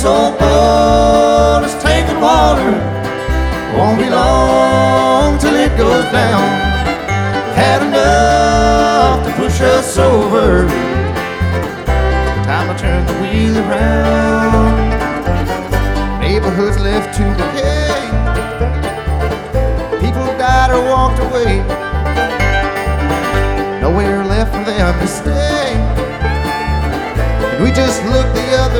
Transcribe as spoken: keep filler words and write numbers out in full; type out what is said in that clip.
This old boat is taking water. Won't be long till it goes down. Had enough to push us over. Time to turn the wheel around. Neighborhoods left to decay. People died or walked away. Nowhere left for them to stay. And we just looked the other